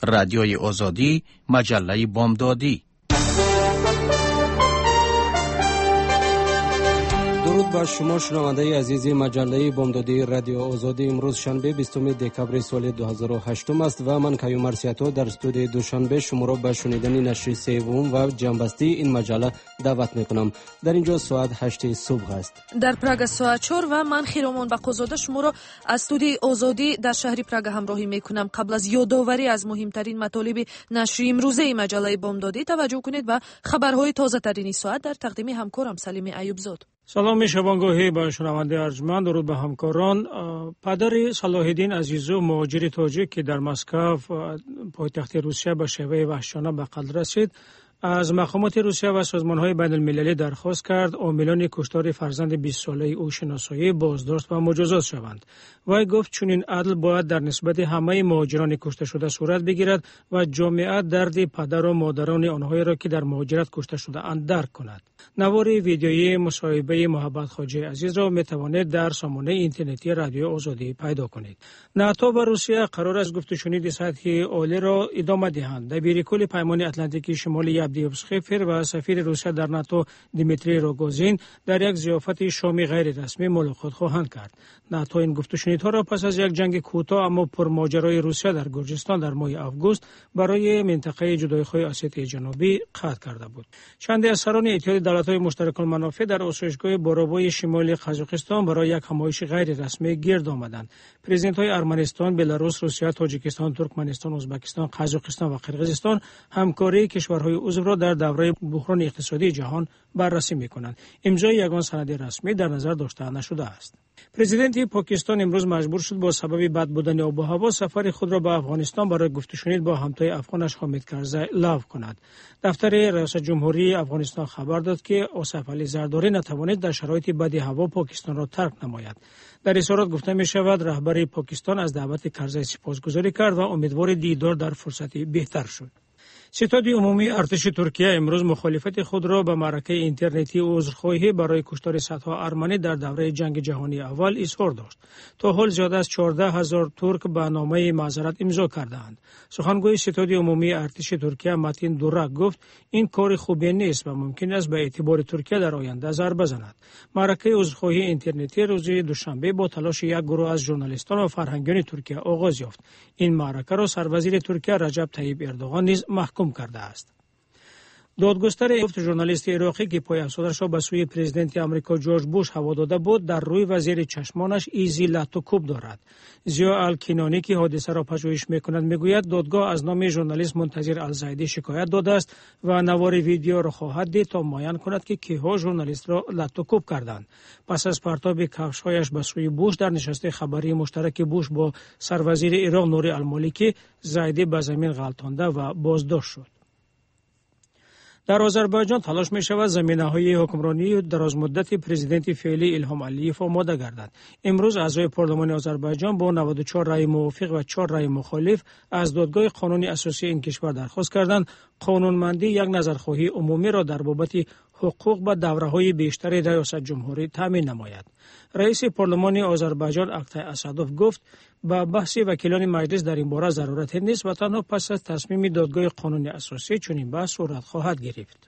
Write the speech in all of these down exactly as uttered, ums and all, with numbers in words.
رادیوی آزادی، مجله بامدادی. درود بر شما شنونده عزیز مجله بامدادی رادیو آزادی. امروز شنبه بیستم دکبر سال دو هزار و هشت است و من کیومر سیاتو در استودیو دوشنبه شما را به شنیدن نشر سوم و جنبسته این مجله دعوت میکنم. در اینجا ساعت هشت صبح است. در پراگ ساعت چهار و من خیرامان بقازاده شما را از استودیو آزادی در شهر پراگ همراهی میکنم. قبل از یادآوری از مهمترین مطالب نشر امروزه مجله بامدادی توجه کنید و خبرهای تازه ترین ساعت در تقدیم همکارم سلیم ایوبزاد. سلام شبانگاهی به شنونده ارجمند. درود به همکاران. پدر صلاح الدین عزیزو مهاجر تاجیک که در مسکو پایتخت روسیه به شیوه وحشیانه به قتل رسید از مقامات روسیه و سازمان‌های بین‌المللی درخواست کرد عاملان کشتار فرزند بیست ساله او شناسایی، بازداشت و مجازات شوند. وی گفت چنین عدل باید در نسبت همه مهاجران کشته شده صورت بگیرد و جامعه درد پدر و مادران آنهایی را که در مهاجرت کشته شده اند درک کند. نوار ویدیویی مصاحبه محبت خواجه عزیز را می توانید در سامانه اینترنتی رادیو آزادی پیدا کنید. ناتو و روسیه قرار است گفت و شنید سطحی عالی را ادامه دهند. دبیرکل پیمان اتلانتیکی شمالی دیوبسخیفر و سفیر روسیه در ناتو دیمیتری روگوزین در یک ضیافت شامی غیر رسمی ملاقات خواهند کرد. ناتو این گفت و شنیدها را پس از یک جنگ کوتاه اما پرماجرای روسیه در گرجستان در ماه آگوست برای منطقه جدایی‌خواه آسیای جنوبی قطع کرده بود. چند از سران اتحاد دولت‌های مشترک المنافع در آسایشگاه بارابای شمالی قزاقستان برای یک همایش غیر رسمی گرد آمدند. پرزیدنت‌های ارمنستان، بلاروس، روسیه، تاجیکستان، ترکمنستان، ازبکستان، قزاقستان و قرقیزستان همکاری کشورهای عضو را در دوره بحران اقتصادی جهان بررسی می‌کنند. امضای یگان سند رسمی در نظر داشته نشده است. پرزیدنت پاکستان امروز مجبور شد با سبب بد بودن آب و هوا سفر خود را به افغانستان برای گفت و شنید با همتای افغانش حامد کرزی لغو کند. دفتر ریاست جمهوری افغانستان خبر داد که آصف علی زرداری نتوانید در شرایط بد هوا پاکستان را ترک نماید. در اظهارات گفته می شود رهبر پاکستان از دعوت کرزی سپاسگزاری کرد و امیدوار دیدار در فرصتی بهتر شد. ستاد عمومی ارتش ترکیه امروز مخالفت خود را به معرکه اینترنتی و عذرخواهی برای کشتار صدها ارمنی در دوره جنگ جهانی اول اظهار داشت. تا حال زیاد از چهارده هزار ترک به نامه معذرت امضا کردند. سخنگوی ستاد عمومی ارتش ترکیه متین دورک گفت این کار خوبی نیست و ممکن است به اعتبار ترکیه در آینده ضربه زند. معرکه عذرخواهی اینترنتی روز دوشنبه با تلاش یک گروه از ژورنالیستان و فرهنگیان ترکیه آغاز یافت. این معرکه را سروزیر ترکیه رجب طیب اردوغان نیز محکوم کرده است. دادگستر گفت ژورنالیست عراقی که پای افسرده‌اش را به سوی پرزیدنت آمریکا جورج بوش هوا داده بود در روی و زیر چشمانش ایزی لط و کوب دارد. زیا الکینانی که حادثه را پژوهش می‌کند میگوید دادگاه از نام ژورنالیست منتظر الزیدی شکایت داده است و نوار ویدیو را خواهد دید تا معین کند که کیها ژورنالیست را لط و کوب کردند. پس از پرتاب کفش‌هایش به سوی بوش در نشست خبری مشترک بوش با سروزیر عراق نوری المالکی زیدی به زمین غلطانده و بازداشت شد. در آذربایجان تلاش می شود زمینه‌های حکمرانی درازمدت پرزیدنت فعلی الهام علیف آماده گردد. امروز اعضای پارلمان آذربایجان با نود و چهار رأی موافق و چهار رأی مخالف از دادگاه قانونی اساسی این کشور درخواست کردند قانونمندی یک نظرخواهی عمومی را در بابت حقوق به دوره‌های بیشتر ریاست جمهوری تامین نماید. رئیس پارلمان آذربایجان اکتای اسدوف گفت با بحث وکیلان مجلس در این باره ضرورت نیست و تنها پس از تصمیم دادگاه قانونی اساسی چنین بحث صورت خواهد گرفت.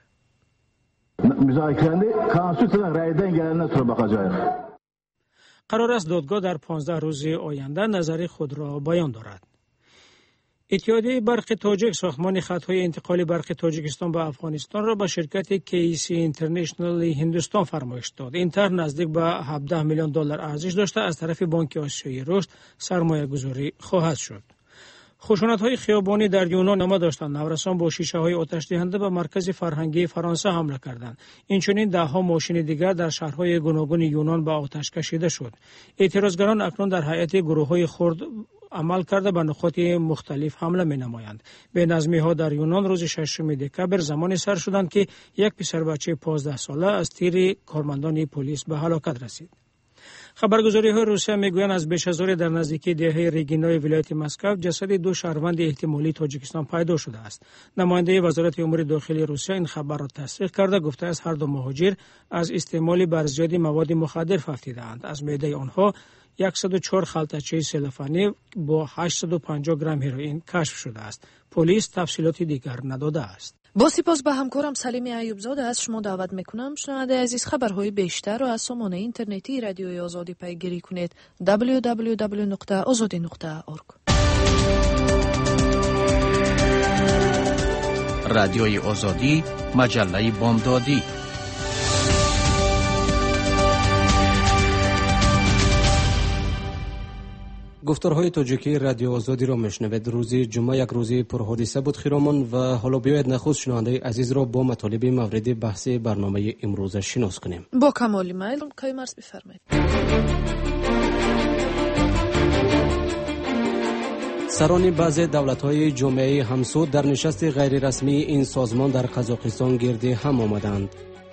müzakerende konstitüsyon raydan gelenler sonra bakacağız. قرار است دادگاه در پانزده روز آینده نظر خود را بیان دارد. اتحادیه برق تاجیک ساختمان خطهای انتقال برق تاجیکستان به افغانستان را به شرکت کیسی اینترنشنال هندوستان فرمایش داد. این طرح نزدیک به هفده میلیون دلار ارزش داشته از طرف بانک آسیایی رشد سرمایه گذاری خواهد شد. خشونت‌های خیابانی در یونان نما داشتند. نورسان با شیشه‌های آتش دهنده به مرکز فرهنگی فرانسه حمله کردند. اینچنین ده‌ها ماشین دیگر در شهرهای گوناگون یونان به آتش کشیده شد. اعتراضگران اکنون در هیئت گروه‌های خرد عمل کرده به نقاط مختلف حمله می‌نمایند. بی‌نظمی‌ها در یونان روز ششم دکبر زمانی سر شدند که یک پسر بچه پانزده ساله از تیر کارمندان پلیس به هلاکت رسید. خبرگزاری‌های روسیه میگویند از بیش از در نزدیکی دهه ریگینای ولایت مسکو جسد دو شهروند احتمالی تاجیکستان پیدا شده است. نماینده وزارت امور داخلی روسیه این خبر را تصدیق کرده گفته است هر دو مهاجر از استعمال بر زیادی مواد مخدر فهمیدند. از معده آنها صد و چهار خلطچه سلفانی با هشتصد و پنجاه گرم هروئین کشف شده است. پلیس تفصیلات دیگر نداده است. با سپاس به همکارم سلیمی ایوبزاده از شما دعوت میکنم شنونده عزیز خبرهای بیشتر را از سامانه اینترنتی رادیوی آزادی پیگیری کنید دبلیو دبلیو دبلیو نقطه آزادی نقطه اورگ. رادیوی آزادی مجله بامدادی. گفتارهای تاجیکی رادیو آزادی را میشنوید. روزی جمعه یک روزی پرحادثه بود خیرامان و حالا بیاید نخست شنونده عزیز را با مطالب مورد بحث برنامه امروز شناس کنیم. با کمال میل کایمرز بفرمایید. سران بعضی دولت‌های جامعه همسود در نشست غیر رسمی این سازمان در قزاقستان گرد هم آمدند.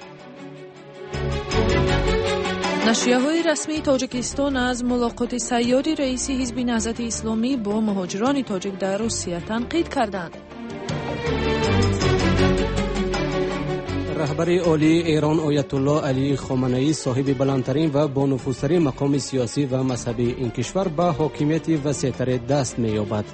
نشریه‌های رسمی تاجیکستان از ملاقات سیاری رئیس حزب نهضت اسلامی با مهاجران تاجیک در روسیه تنقید کردند. رهبر عالی ایران آیت الله علی خامنه‌ای صاحب بلندترین و با نفوذترین مقام سیاسی و مذهبی این کشور به حاکمیت وسیع‌تر دست می‌یابد.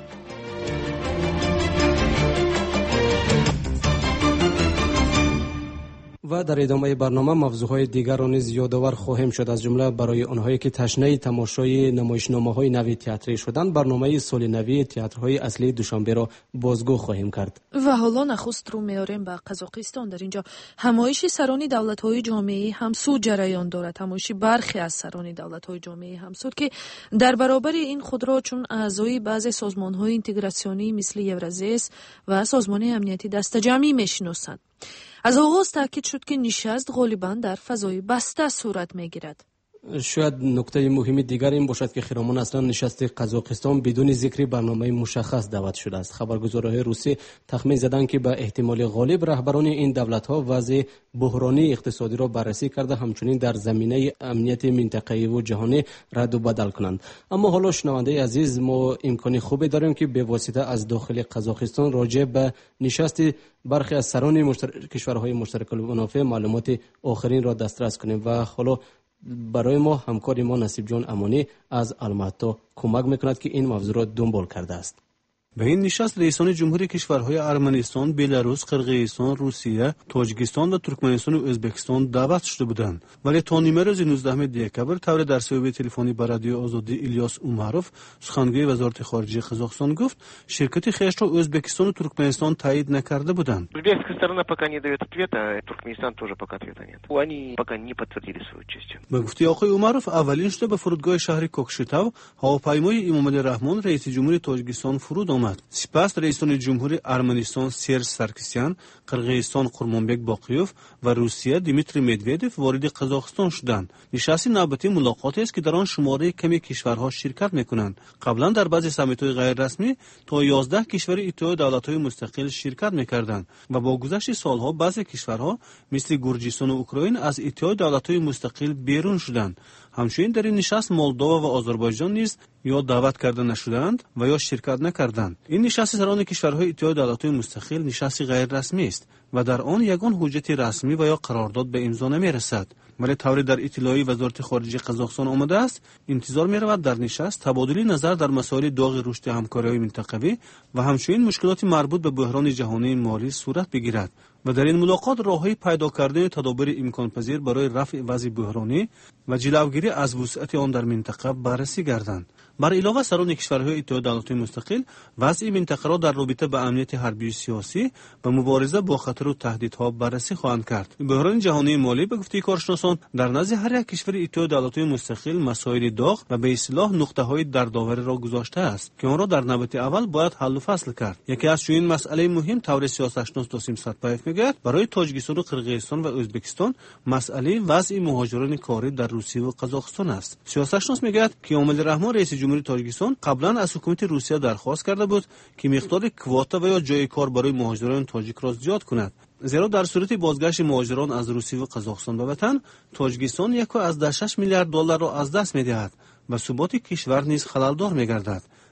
و در ادامه برنامه موضوعهای دیگر را نیز یادآور خواهیم شد، از جمله برای آنهایی که تشنه تماشای نمایشنامه‌های نوی تئاتری شدند برنامه سال نوی تئاترهای اصلی دوشنبه را بازگو خواهیم کرد. و حالا نخست رو میاریم به قزاقستان. در اینجا همایش سران دولت‌های جامعه همسود جریان دارد. همایش برخی از سران دولت‌های جامعه همسود که در برابر این خود را چون اعضای بعضی سازمان‌های اینتگراسیونی مثل یورازیس و سازمان امنیتی دسته‌جمعی می‌شناسند. از آغاز تاکید شد که نشست غالباً در فضای بسته صورت می‌گیرد. شاید نکته مهمی دیگر این باشد که خیرامان اصلا نشست قزاقستان بدون ذکر برنامه مشخص دعوت شده است. خبرگزاری‌های روسی تخمین زدند که به احتمال غالب رهبران این دولت‌ها وضع بحرانی اقتصادی را بررسی کرده همچنین در زمینه امنیت منطقه‌ای و جهانی رد و بدل کنند. اما حالا شنونده عزیز، ما امکانی خوبی داریم که به واسطه از داخل قزاقستان راجع به نشست برخی از سران مشتر... کشورهای مشترک المنافع معلومات آخرین را دسترس کنیم و حالا برای ما همکار ما نصیب جان امانی از الماتا کمک میکند که این موضوع را دنبال کرده است. به این نشست رئیسان جمهوری کشورهای ارمنستان، بلاروس، قرقیزستان، روسیه، تاجیکستان و ترکمنستان و ازبکستان دعوت شده بودند. ولی تا نیمه روز نوزدهم دکبر طور در صحبت تلفنی با رادیو آزادی الیاس اوماروف سخنگوی وزارت خارجه قزاقستان گفت شرکت خویش را ازبکستان و ترکمنستان تایید نکرده بودند. узбекская сторона пока не дает ответа, Туркменистан тоже пока ответа нет. Они пока не подтвердили свою участие. به گفته آقای اوماروف اولین شده به فرودگاه شهر کوکشتاو هواپیمای امامعلی رحمان رئیس جمهوری تاجیکستان فرود آمد. سپس رئیسان جمهوری ارمنستان سرژ سارکسیان، قرقیزستان قرمانبک باقیوف و روسیه دیمیتری مدودوف وارد قزاقستان شدند. نشست نوبتی ملاقاتی است که در آن شماره کمی کشورها شرکت می‌کنند. قبلا در بعضی سامیت‌های غیر رسمی تا یازده کشور اتحاد دولت‌های مستقل شرکت می‌کردند و با گذشت سالها بعضی کشورها مثل گرجستان و اوکراین از اتحاد دولت‌های مستقل بیرون شدند. همچنین در این نشست مولداوا و آذربایجان نیز یا دعوت کرده نشدند و یا شرکت نکردند. این نشست سران کشورهای اتحاد دولت‌های مستقل نشست غیر رسمی است و در آن یگان حجت رسمی و یا قرارداد به امضا نمی‌رسد. ولی طوری در اطلاعیه وزارت خارجه قزاقستان آمده است انتظار می‌رود در نشست تبادل نظر در مسائل داغ رشد همکاری‌های منطقوی و همچنین مشکلات مربوط به بحران جهانی مالی صورت بگیرد و در این ملاقات راههای پیدا کردن تدابیر امکان پذیر برای رفع وضع بحرانی و جلوگیری از وسعت آن در منطقه بررسی گردند. بر علاوه سران کشورهای اتحاد دولت‌های مستقل وضع منطقه را در رابطه با امنیت حربی و سیاسی و مبارزه با خطر و تهدیدها بررسی خواهند کرد. بحران جهانی مالی به گفته کارشناسان در نزد هر یک کشور اتحاد دولت‌های مستقل مسائل داغ و به اصطلاح نقطه‌های دردآور را گذاشته است که آن را در نوبت اول باید حل و فصل کرد. یکی از چنین مسئله مهم طور سیاستشناس دوسیم ساتپایف میگوید برای تاجیکستان و قرقیزستان و ازبکستان مسئله وضع مهاجران کاری در روسیه و قزاقستان است. سیاستشناس میگوید که امامعلی رحمان رئیس جمهوری تاجیکستان قبلا از حکومت روسیه درخواست کرده بود که مقدار کواتا و یا جای کار برای مهاجران تاجیک را زیاد کند، زیرا در صورت بازگشت مهاجران از روسیه و قزاقستان به وطن تاجیکستان یک و از شش میلیارد دلار را از دست می‌دهد و ثبات کشور نیز خلل‌دار می‌گردد.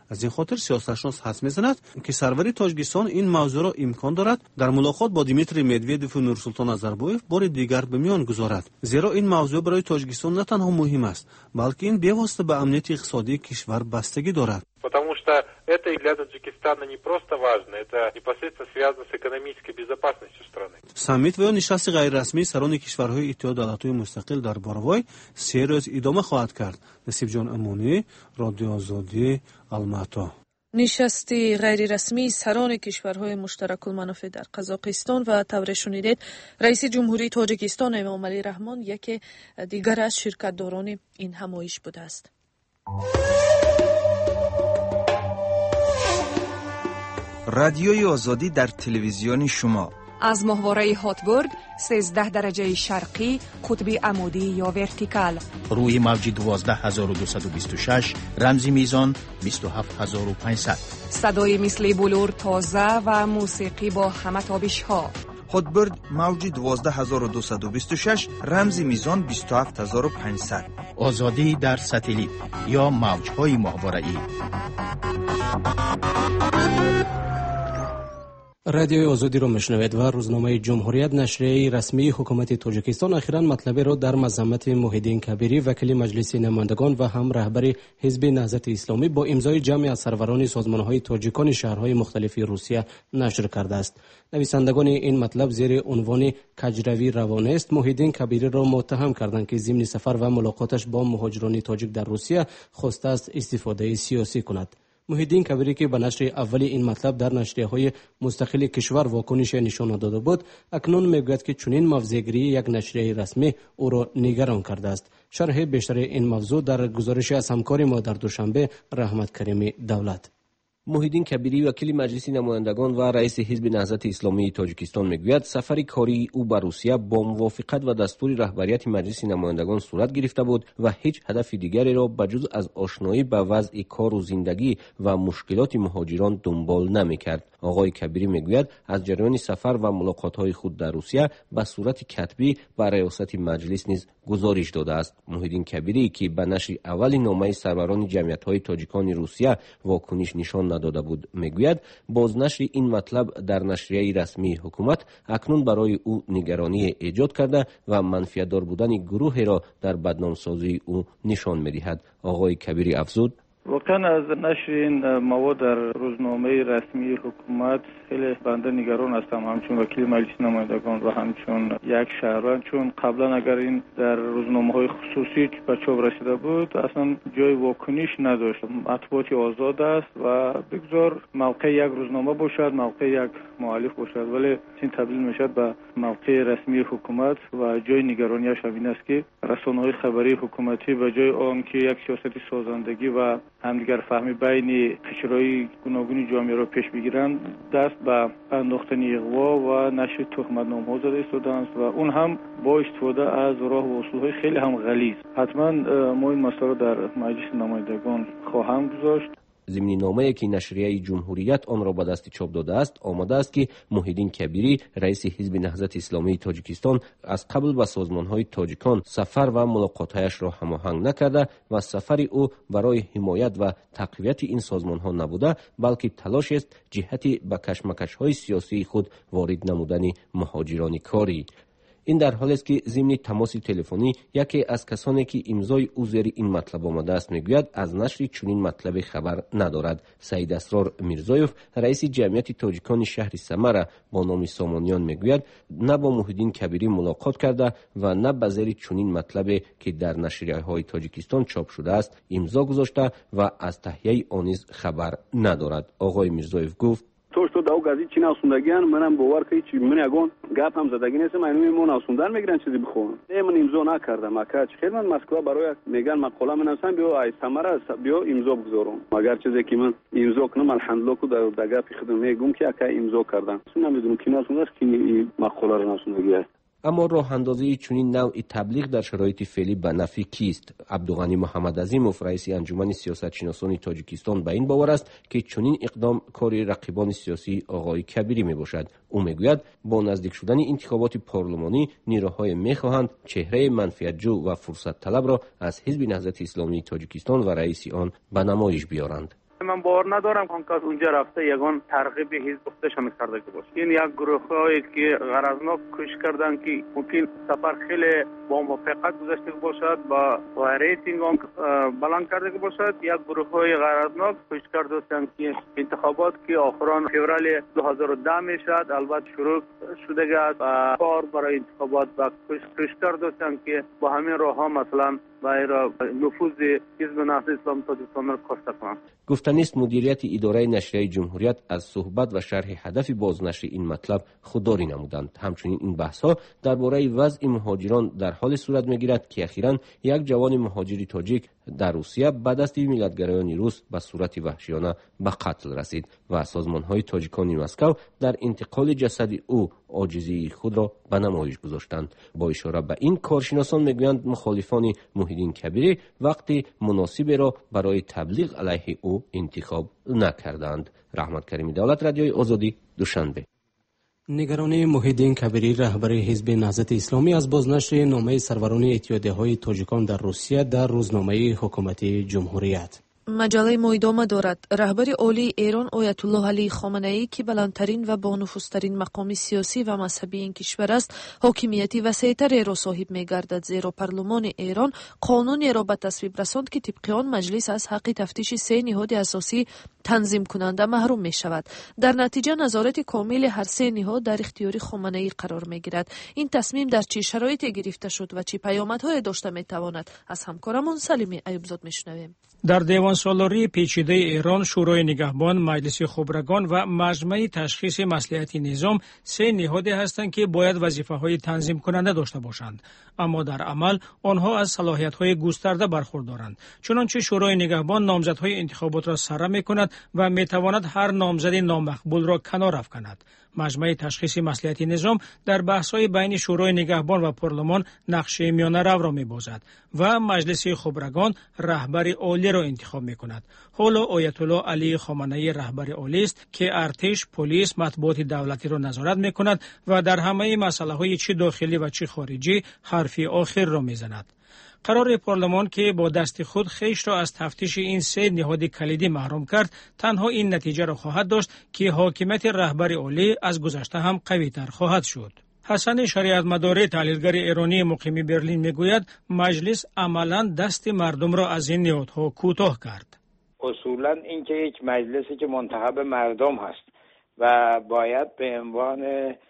از این خاطر سیاستشناس حدس می‌زند که سروری تاجیکستان این موضوع را امکان دارد در ملاقات با دیمیتری مدویدوف و نورسولطان نظربایف بار دیگر به میان گذارد، زیرا این موضوع برای تاجیکستان نه تنها مهم است بلکه این بواسطه به امنیت اقتصادی کشور بستگی دارد. Потому что это и для Таджикистана не просто важно, это непосредственно связано с экономической безопасностью страны. سامیت و یا نشست غیر رسمی سران کشورهای اتحاد دولت‌های مستقل در باروای سه روز ادامه خواهد کرد. نصیب جان امانی، رادیو آزادی، الماتا. نشستی غیر رسمی سران کشورهای مشترک المنافع در قزاقستان و طور شنیدید رئیس جمهوری تاجیکستان امامعلی رحمان یکی دیگر از شرکت‌داران این همایش بوده است. رادیوی آزادی در تلویزیون شما از ماهواره هاتبورد سیزده درجه شرقی قطب عمودی یا ورتیکال روی موج دوازده هزار و دویست و بیست و شش رمزی میزان بیست و هفت هزار و پانصد صدای مثل بلور تازه و موسیقی با همه تابش ها. هاتبورد موج دوازده هزار و دویست و بیست و شش رمزی میزان بیست و هفت هزار و پانصد. آزادی در ستلیت یا موج‌های ماهواره‌ای. رادیوی آزادی رو میشنوید و روزنامه جمهوریت نشریه رسمی حکومت تاجیکستان اخیراً مطلبی را در مذمت محیدین کبیری وکیل مجلس نمایندگان و هم رهبر حزب نهضت اسلامی با امضای جمعی از سروران سازمان‌های تاجیکان شهرهای مختلف روسیه نشر کرده است. نویسندگان این مطلب زیر عنوان کجروی روانه است محیدین کبیری را متهم کردند که ضمن سفر و ملاقاتش با مهاجران تاجیک در روسیه خواسته است استفاده سیاسی کند. محیدین کبیری که به نشر اولی این مطلب در نشریه‌های مستقل کشور واکنش نشان داده بود، اکنون میگوید که چنین موضع‌گیری یک نشریه رسمی او را نگران کرده است. شرح بیشتر این موضوع در گزارش از همکار ما در دوشنبه رحمت کریمی دولت. محیدین کبیری وکیل مجلس نمایندگان و رئیس حزب نهضت اسلامی تاجیکستان میگوید سفر کاری او به روسیه با موافقت و دستور رهبریت مجلس نمایندگان صورت گرفته بود و هیچ هدف دیگری را بجز از آشنایی با وضع کار و زندگی و مشکلات مهاجران دنبال نمیکرد. آقای کبیری میگوید از جریان سفر و ملاقات‌های خود در روسیه به صورت کتبی به ریاست مجلس نیز گزارش داده است. محیدین کبیری که به نشر اول نامه سروران جمعیت‌های تاجیکان روسیه واکنش نشان نداده بود میگوید بازنشر این مطلب در نشریه رسمی حکومت اکنون برای او نگرانی ایجاد کرده و منفعت‌دار بودن گروهی را در بدنامسازی او نشان می‌دهد. آقای کبیری افزود واقعا از نشر این مواد در روزنامه رسمی حکومت خیلی بنده نگران هستم، همچون وکیل مجلس نمایندگان و همچون یک شهروند، چون قبلا اگر این در روزنامه های خصوصی به چاپ رسیده بود اصلا جای واکنش نداشت. مطبوعات آزاد است و بگذار موقع یک روزنامه باشد، موقع یک مؤلف باشد، ولی این تبدیل میشد به موقع رسمی حکومت و جای نگرانیش همین است که رسانه‌های خبری حکومتی به جای آنکه یک سیاست سازندگی و همدیگر فهمی بین قشرهای گوناگون جامعه را پیش بگیرند دست به انداختن اغوا و نشر تهمتنامه‌ها زده ایستادند و اون هم با استفاده از راه و اصولهای خیلی هم غلیظ. حتما ما این مسئله در مجلس نمایندگان خواهم گذاشت. ضمن نامه‌ای که نشریه جمهوریت آن را به دست چاپ داده است آمده است که محیدین کبیری رئیس حزب نهضت اسلامی تاجیکستان از قبل به سازمان‌های تاجیکان سفر و ملاقات‌هایش را هماهنگ نکرده و سفر او برای حمایت و تقویت این سازمان‌ها نبوده بلکه تلاش است جهتی به کشمکش‌های سیاسی خود وارد نمودن مهاجران کاری. این در حالی است که ضمن تماس تلفنی یکی از کسانی که امضای او زیر این مطلب آمده است میگوید از نشر چنین مطلب خبر ندارد. سعید اسرار میرزایوف رئیس جمعیت تاجیکان شهر سمره با نام سامانیان میگوید نه با محیدین کبیری ملاقات کرده و نه به زیر چنین مطلبی که در نشریه‌های تاجیکستان چاپ شده است امضا گذاشته و از تهیه آن نیز خبر ندارد. آقای میرزایوف گفت توش تو داو گازی چی ناسوندگیان منم باور کنی چی من اگون گپ هم زدگی نیستم اینو میمون ناسوندن میگیرن چیزی بخونم نه من امضا نکردم اکاچ خیلی من مسکو برای میگن مقاله منوسم بیا ای ثمره بیا امضا بگذارم مگر چیزی که من امضا کنم الحمدلله کو در دگه خودم میگم که اکا امضا کردم نمیدونم کی ناسونده است کی مقاله رو ناسوندگی است. اما راه اندازی چنین نوع تبلیغ در شرایط فعلی به نفع کیست؟ عبدالغنی محمد عظیموف رئیس انجمن سیاستشناسان تاجیکستان به این باور است که چنین اقدام کار رقیبان سیاسی آقای کبیری می باشد. او میگوید با نزدیک شدن انتخابات پارلمانی نیروهای میخواهند چهره منفعتجو و فرصت طلب را از حزب نهضت اسلامی تاجیکستان و رئیس آن به نمایش بیارند. من باور ندارم که کس اونجا رفته یگان ترغیب حزب خودشان کرده که باشه. این یک گروه‌هایی که غرضناک کوشش کردن که ممکن سفر خیلی با موفقیت گذشته باشد با ریتینگ آن بلند کرده که باشد. یک گروه‌های غرضناک کوشش کردن که انتخابات که آخران فوریه دو هزار و ده میشد البته شروع شده است و کار برای انتخابات و کوشش کردن که با همین راه‌ها مثلا برای نفوذ حزب نهضت اسلامی تاجیکستان را کاسته کنند. گفتنی است مدیریت اداره نشریه جمهوریت از صحبت و شرح هدف بازنشر این مطلب خودداری نمودند. همچنین این بحث‌ها درباره وضع مهاجران در حال صورت می‌گیرد که اخیراً یک جوان مهاجری تاجیک در روسیه به دست ملیت‌گرایان روس به صورت وحشیانه به قتل رسید و سازمان‌های تاجیکان مسکو در انتقال جسد او عاجزی خود را به نمایش گذاشتند. با اشاره به این کارشناسان میگویند مخالفان محیدین کبیری وقتی مناسبی را برای تبلیغ علیه او انتخاب نکردند. رحمت کریمی دولت رادیوی آزادی دوشنبه. نگرانی محیدین کبیری رهبر حزب نهضت اسلامی از بازنشر نامه سروران اتحادیه‌های تاجیکان در روسیه در روزنامه حکومت جمهوریت. مجله ما ادامه دارد. رهبر عالی ایران آیت الله علی خامنه‌ای که بلندترین و با نفوذترین مقام سیاسی و مذهبی این کشور است، حاکمیتی وسیع‌تری را صاحب می‌گردد، زیرا پارلمان ایران قانونی را به تصویب رساند که طبق آن مجلس از حق تفتیش سه نهاد اساسی تنظیم کننده محروم می‌شود. در نتیجه نظارت کامل هر سه نهاد در اختیار خامنه‌ای قرار می‌گیرد. این تصمیم در چه شرایطی گرفته شد و چه پیامدهای داشته می‌تواند؟ از همکارمون سلیمی ایوبزاد می‌شنویم. در دیوان سالاری پیچیده ایران، شورای نگهبان، مجلس خبرگان و مجمع تشخیص مصلحت نظام سه نهادی هستند که باید وظیفه‌های تنظیم کننده داشته باشند، اما در عمل آنها از صلاحیت‌های گسترده برخوردارند. چنانچه شورای نگهبان نامزدهای انتخابات را سره می‌کند و می‌تواند هر نامزد نامقبول را کنار افکند. مجمع تشخیص مصلحت نظام در بحث‌های بین شورای نگهبان و پارلمان نقش میانه‌رو را می‌بازد و مجلس خبرگان رهبر عالی را انتخاب می‌کند. حالا آیت الله علی خامنه‌ای رهبر عالی است که ارتش، پلیس، مطبوعات دولتی را نظارت می‌کند و در همه مسائل‌های چه داخلی و چه خارجی حرف آخر را می‌زند. قرار پارلمان که با دست خود خیش را از تفتیش این سه نهاد کلیدی محروم کرد، تنها این نتیجه را خواهد داشت که حاکمیت رهبر عالی از گذشته هم قوی‌تر خواهد شد. حسن شریعت مداری تحلیلگر ایرانی مقیم برلین میگوید مجلس عملاً دست مردم را از این نهادها کوتاه کرد. اصولاً اینکه یک مجلسی که منتخب مردم هست و باید به عنوان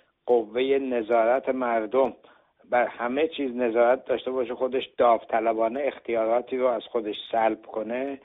قوه نظارت مردم بر همه چیز نظارت داشته باشه، خودش داوطلبانه اختیاراتی رو از خودش سلب کنه،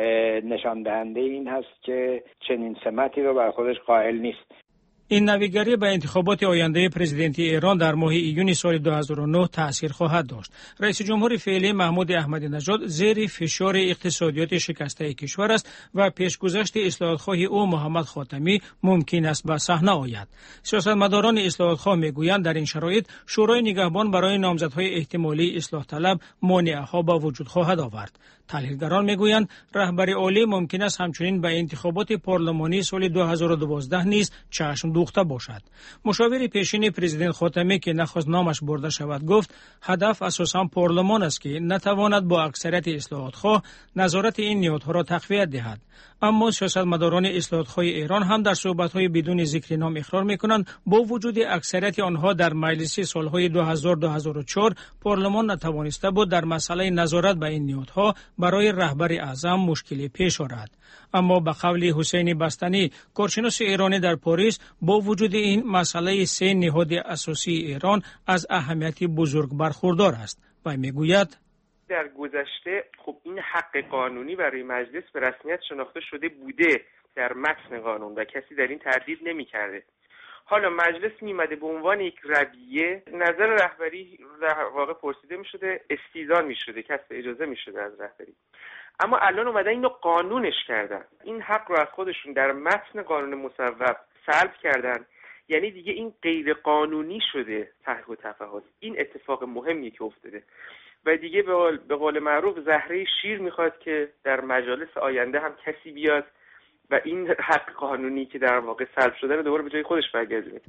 نشان دهنده این هست که چنین سمتی رو بر خودش قائل نیست. این نویگری به انتخابات آینده پرزیدنتی ایران در ماه ایون سال دو هزار و نه تأثیر خواهد داشت. رئیس جمهور فعلی محمود احمدی نژاد زیر فشار اقتصادیات شکسته کشور است و پیشگذشت اصلاحات‌خواه او محمد خاتمی ممکن است به صحنه آید. سیاستمداران اصلاحات‌خواه میگویند در این شرایط شورای نگهبان برای نامزدهای احتمالی اصلاح طلب مانع‌ها به وجود خواهد آورد. تحلیلگران میگویند رهبر عالی ممکن است همچنین به انتخابات پارلمانی سال دو هزار و دوازده نیز چشم دوخته باشد. مشاور پیشین پرزیدنت خاتمی که نخواست نامش برده شود گفت هدف اساساً پارلمان است که نتواند با اکثریت اصلاحات‌خواه نظارت این نهادها را تقویت دهد. اما سیاستمداران اصلاحات‌خواه ایران هم در صحبت‌های بدون ذکر نام اقرار می‌کنند با وجود اکثریت آنها در مجلس سال‌های دو هزار تا دو هزار و چهار پارلمان نتوانسته بود در مسئله نظارت به این نهادها برای رهبر اعظم مشکلی پیش آورد. اما به قول حسین بستانی کارشناس ایرانی در پاریس با وجود این مسئله سه نهاد اساسی ایران از اهمیت بزرگ برخوردار است و میگوید در گذشته خب این حق قانونی برای مجلس به رسمیت شناخته شده بوده در متن قانون و کسی در این تردید نمی‌کرده. حالا مجلس میمده به عنوان یک رویه نظر رهبری در واقع پرسیده میشده، استیزان میشده، کسب اجازه میشده از رهبری. اما الان اومدن اینو قانونش کردن، این حق رو از خودشون در متن قانون مصوب سلب کردن، یعنی دیگه این غیر قانونی شده طرح و تفاهم. این اتفاق مهمی که افتاده و دیگه به قول معروف زهره شیر میخواد که در مجالس آینده هم کسی بیاد و این حق قانونی که در واقع سلب شده رو دوباره به جای خودش برگردونه.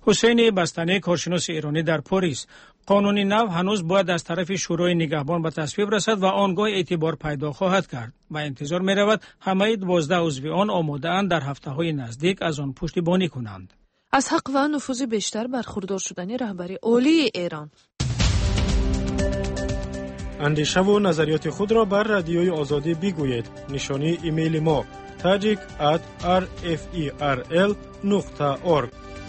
حسین بستانی کارشناس ایرانی در پاریس: قانون نو هنوز باید از طرف شورای نگهبان به تصویب رسد و آنگاه اعتبار پیدا خواهد کرد و انتظار می رود همه دوازده عضو آن آماده اند در هفته های نزدیک از آن پشتیبانی کنند. از حق و نفوذ بیشتر برخوردار شدن رهبری عالی ایران. اندیشه و نظریات خود را بر رادیوی آزادی بگویید. نشانی ایمیل ما tajik at r f e r l نقطه org.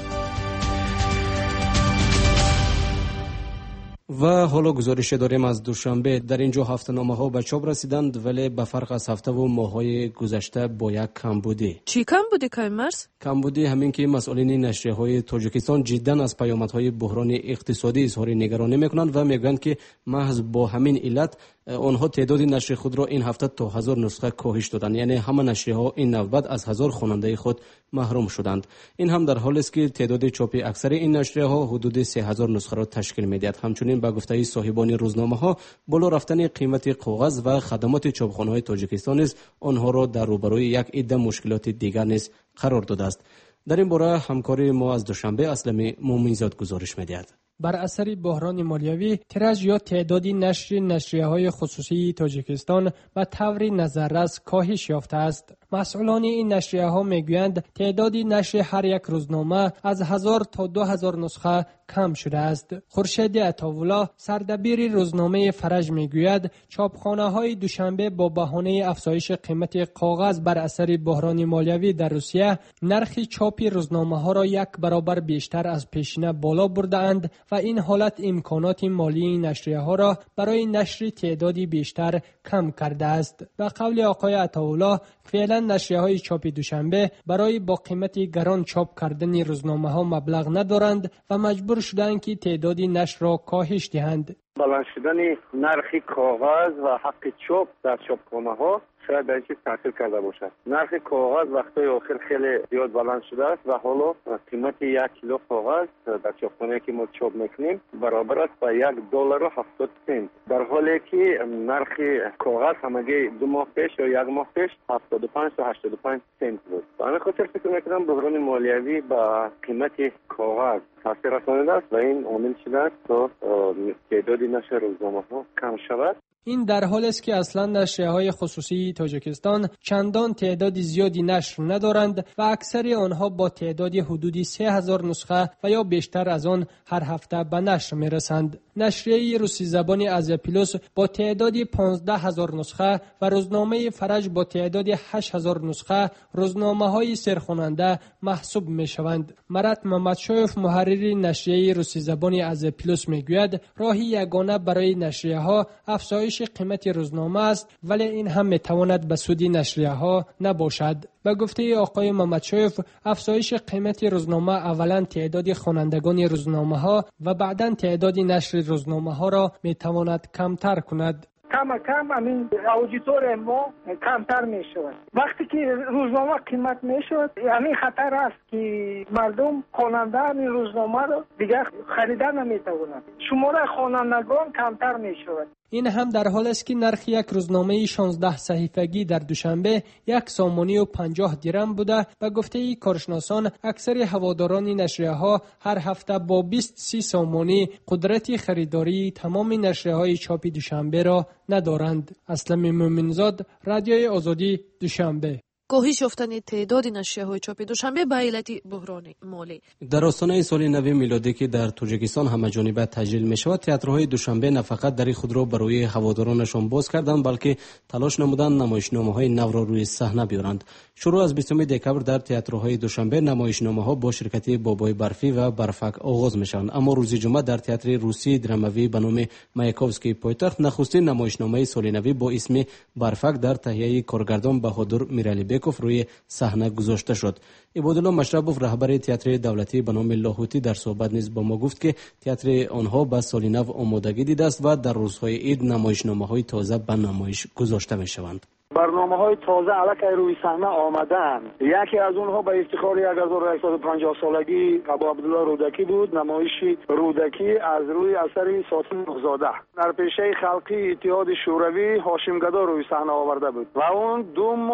و حالا گزارش داریم از دوشنبه. در اینجا هفته‌نامه ها به چاپ رسیدند، ولی به فرق از هفته و ماه‌های گذشته با یک کمبودی. چی کمبودی کایمرز؟ کمبودی همین که مسئولین نشریه‌های تاجیکستان جداً از پیامدهای بحران اقتصادی اظهار نگرانی می‌کنند و میگویند که محض با همین علت آنها تعداد نشر خود را این هفته تا هزار نسخه کاهش دادند، یعنی همه نشریه‌ها این نوبت از هزار خواننده خود محروم شدند. این هم در حالی است که تعداد چاپی اکثر این نشریه‌ها حدود سه هزار نسخه را تشکیل می‌دهد. همچنین به گفته صاحبان روزنامه‌ها بالا رفتن قیمت کاغذ و خدمات چاپخانه‌های تاجیکستان نیز آنها را در روبروی یک عده مشکلات دیگر نیز قرار داده است. در این باره همکاری ما از دوشنبه اسلم مومنزاد گزارش می‌دهد. بر اثر بحران مالیوی تیراژ یا تعدادی نشر نشریه‌های خصوصی تاجیکستان به طور نظررس کاهش یافته است. مسئولان این نشریه‌ها میگویند تعدادی نشر هر یک روزنامه از هزار تا دو هزار نسخه کم شده است. خورشید عطاولا سردبیر روزنامه فرج میگوید چاپخانه‌های دوشنبه با بهانه افزایش قیمت کاغذ بر اثر بحران مالیوی در روسیه نرخ چاپ روزنامه‌ها را یک برابر بیشتر از پیشینه بالا برده‌اند و این حالت امکانات مالی نشریه‌ها را برای نشر تعدادی بیشتر کم کرده است. به قول آقای عطاولا فعلا نشریه‌های چاپ دوشنبه برای با قیمت گران چاپ کردن روزنامه‌ها مبلغ ندارند و مجبور شدند که تعدادی نشر را کاهش دهند. بلند شدن نرخ کاغذ و حق چاپ در چاپخانه‌ها شاید در چیز تاثیر کرده باشد. نرخ کاغذ وقتای آخر خیلی زیاد بلند شده است و حالا قیمت یک کیلو کاغذ در چاپخانه‌ای که ما چاپ میکنیم برابر است با یک دلار و هفتاد سنت، در حالی که نرخ کاغذ همگی دو ماه پیش یا یک ماه پیش هفتاد و پنج تا هشتاد و پنج سنت بود. به همین خاطر فکر میکنم بحران مالیوی با قیمت کاغذ تاثیر رسانیده است و این عامل شده است تا تعداد نشر روزنامه‌ها کم شود. این در حالی است که اصلا نشریه‌های خصوصی تاجیکستان چندان تعداد زیادی نشر ندارند و اکثر آنها با تعداد حدودی سه هزار نسخه و یا بیشتر از آن هر هفته به نشر می‌رسند. نشریه روسی زبان آزیاپیلوس با تعدادی پانزده هزار نسخه و روزنامه فرج با تعدادی هشت هزار نسخه روزنامه‌های سرخواننده محسوب می‌شوند. مرات محمدشایف محرر نشریه روسی زبان آزیاپیلوس میگوید راهی یگانه برای نشریه‌ها افزایش قیمت روزنامه است، ولی این هم میتواند به سود نشریه‌ها نباشد. به گفته آقای محمدشایف افزایش قیمت روزنامه اولا تعداد خوانندگان روزنامه‌ها و بعداً تعداد نشر روزنامه‌ها را میتواند کمتر کند. کم کم همین اوجیتور ما کمتر می شود. وقتی که روزنامه قیمت می شود یعنی خطر است که مردم خواننده این روزنامه را دیگر خریدن نمی توانند. شماره خوانندگان کمتر می شود. این هم در حال است که نرخ یک روزنامه شانزده صحیفگی در دوشنبه یک سامانی و پنجاه درم بوده. به گفته کارشناسان اکثر هواداران نشریه‌ها هر هفته با بیست سی سامانی قدرت خریداری تمام نشریه‌های چاپی دوشنبه را ندارند. اسلم مومنزاد، رادیوی آزادی، دوشنبه. کاهش یافتن تعداد نشریه‌های چاپی دوشنبه به علت بحران مالی. در آستانه سال نو میلادی که در تاجیکستان همه‌جانبه تجلیل می‌شود، تئاترهای دوشنبه نه فقط در خود را برای هوادارانشان باز کردند، بلکه تلاش نمودند نمایشنامه‌های نو را روی صحنه بیارند. شروع از بیستم دکبر در تئاترهای دوشنبه نمایشنامه‌ها با شرکت بابای برفی و برفک آغاز می‌شوند، اما روز جمعه در تئاتر روسی دراموی به نام مایاکوفسکی پایتخت نخستین نمایشنامه سال نو با اسم برفک در تهیه کارگردان بهادر میرالی بیکوف روی صحنه گذاشته شد. عبادالله مشربوف رهبر تئاتر دولتی به نام لاهوتی در صحبت نیز با ما گفت که تئاتر آنها به سال نو آمادگی دیده است و در روزهای عید نمایشنامه‌های تازه به نمایش گذاشته می‌شوند. برنامه های تازه علاقه روی صحنه آمدن. یکی از اونها به افتخار هزار و صد و پنجاه سالگی ابو عبدالله رودکی بود. نمایش رودکی از روی اثر ساسی نقزاده در پیشه خلقی اتحاد شوروی هاشم گدا روی صحنه آورده بود و اون دو ماه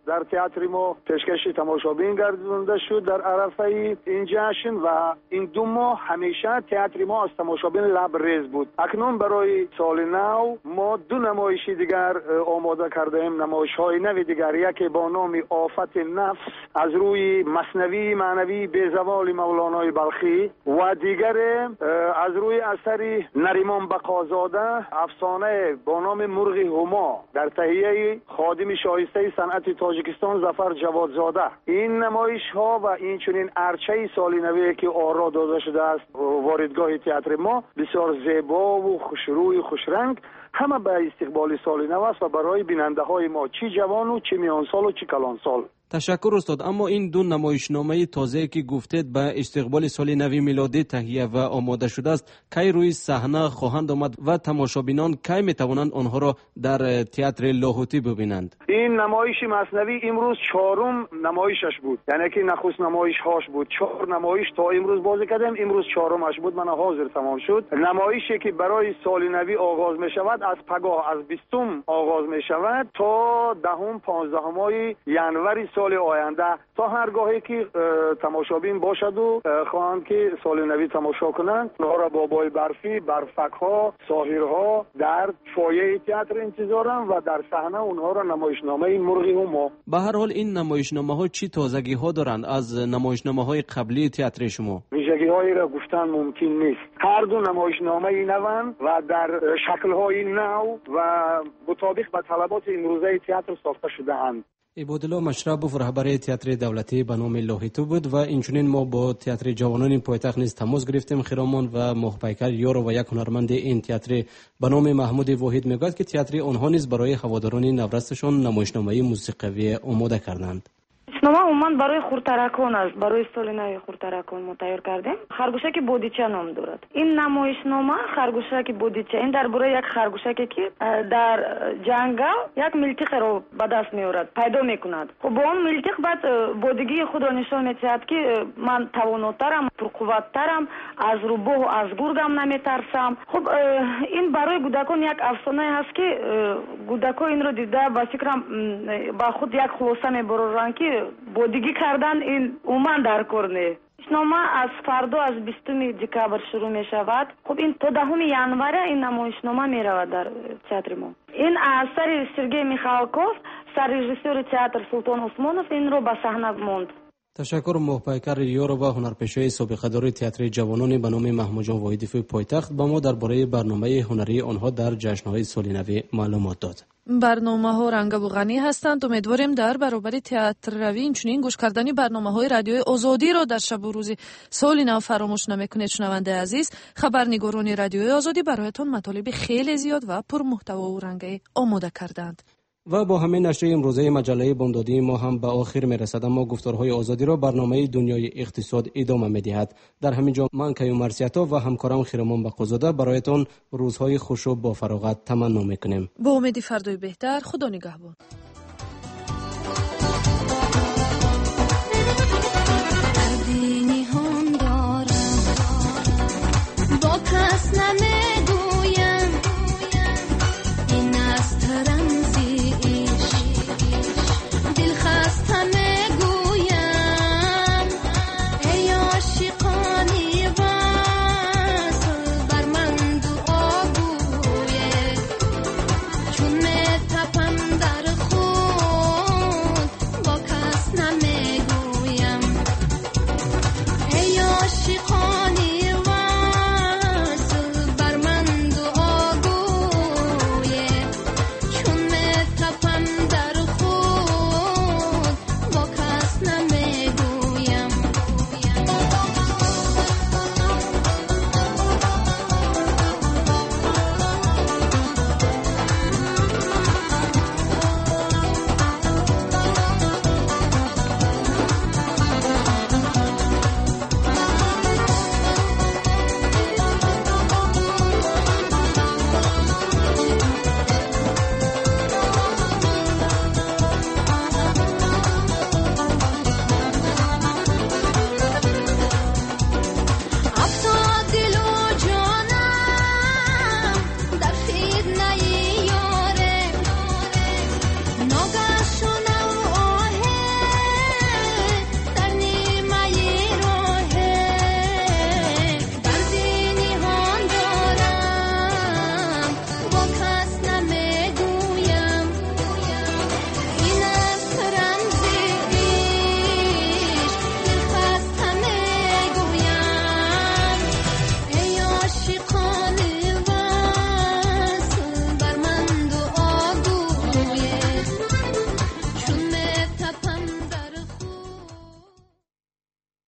در تئاتر ما پیشکش تماشابین گردونده شد در عرفه این جشن و این دو ماه همیشه تئاتر ما از تماشابین لبریز بود. اکنون برای سال نو ما دو نمایش دیگر آماده کرده ایم، نمایش های نو دیگر، یکی با نام آفت نفس از روی مثنوی معنوی به زوال مولانای بلخی و دیگر از روی اثر نریمان بقازاده افسانه با نام مرغ هما در تهیه خادم شایسته صنعت تاجیکستان ظفر جوادزاده. این نمایش ها و این چنین ارچه سال نوی که آرا داده شده است واردگاه تئاتر ما بسیار زیبا و خوشروی خوشرنگ، همه به استقبال سال نو است و برای بیننده های ما چی جوان و چی میان سال و چی کلان سال. تشکر استاد. اما این دو نمایشنامه تازه که گفتید به استقبال سال نو میلادی تهیه و آماده شده است، کی روی صحنه خواهند آمد و تماشابینان کی میتوانند آنها را در تئاتر لاهوتی ببینند؟ این نمایش مثنوی امروز چهارم نمایشش بود، یعنی که نخست نمایش هاش بود. چهار نمایش تا امروز بازی کردیم، امروز چهارمش بود، من حاضر تمام شد. نمایشی که برای سال نو آغاز می شود از پگاه از بیستم آغاز می شود تا دهم پانزدهم های ینوری سال آینده، تا هرگاهی که تماشابین باشد و خواهند که سال نوی تماشا کنند، اونها را با بای برفی، برفک ها، ساحرها در فویه تئاتر انتظارم و در صحنه اونها را نمایشنامه مرغ هما. به هر حال این نمایشنامه ها چی تازگی ها دارند از نمایشنامه های قبلی تئاتر شما؟ ویژگی هایی را گفتن ممکن نیست. هر دو نمایشنامه نوند و در شکل های نو و مطابق به طلبات امروزه تئاتر ساخته شده اند. عبادالله مشربوف رهبر تئاتر دولتی به نام لاهیتو بود و اینچنین ما با تئاتر جوانان پایتخت نیز تماس گرفتیم. خرامان و مهپیکر یارو و یک هنرمند این تئاتر به نام محمود واحد میگوید که تئاتر آنها نیز برای هواداران نورستشان نمایشنامه موسیقی آماده کردند. نامه عموما برای خردترکان است، برای سال نو خردترکان ما تیار کردیم. خرگوشک بودیچه نام دارد. این نمایشنامه خرگوشک بودیچه، این درباره یک خرگوشکی که در جنگل یک ملتق را به دست میآورد، پیدا میکند. خب با اون ملتق بعد بودگی خود را نشان میدهد که من تواناترم، پرقوتترم، از روباه و از گرگم نمیترسم. خب این برای کودکان یک افسانه هست که کودکان این را دیده با فکرم با خود یک خلاصه میبرند که بودگی کردن این اومن در کرنه. نامه از فردا از بیستم دکبر شروع می شود. خب این تا دهم ینوری این نمایشنامه می رود در تئاتر ما. این اثر سرگئی میخالکوف، سررژیسور تئاتر سلطان عثمانوف این رو به صحنه ماند. تشکر مهپیکر یارو و هنرپیشه سابقه دار تئاتر جوانان به نام محمود جان واحدی پایتخت با ما درباره برنامه هنری آنها در جشن‌های سال نو معلومات داد. برنامه ها رنگ و غنی هستند. امیدواریم در برابر تئاتر روی اینچنین گوش کردنی برنامه های رادیوی آزادی را در شب و روز سال نو فراموش نمیکنید. شنونده عزیز، خبرنگاران رادیوی آزادی برایتان مطالب خیلی زیاد و پر محتوا و رنگی آماده کردند. و با همین نشر امروزه مجله بامدادی ما هم به آخر میرسد، اما گفتارهای آزادی را برنامه دنیای اقتصاد ادامه میدهد. در همین جا من کیوم مرسیتا و همکارم خیرمان بقازاده برایتان روزهای خوش و با فراغت تمنا میکنیم. با امید فردای بهتر. خدا نگهبان.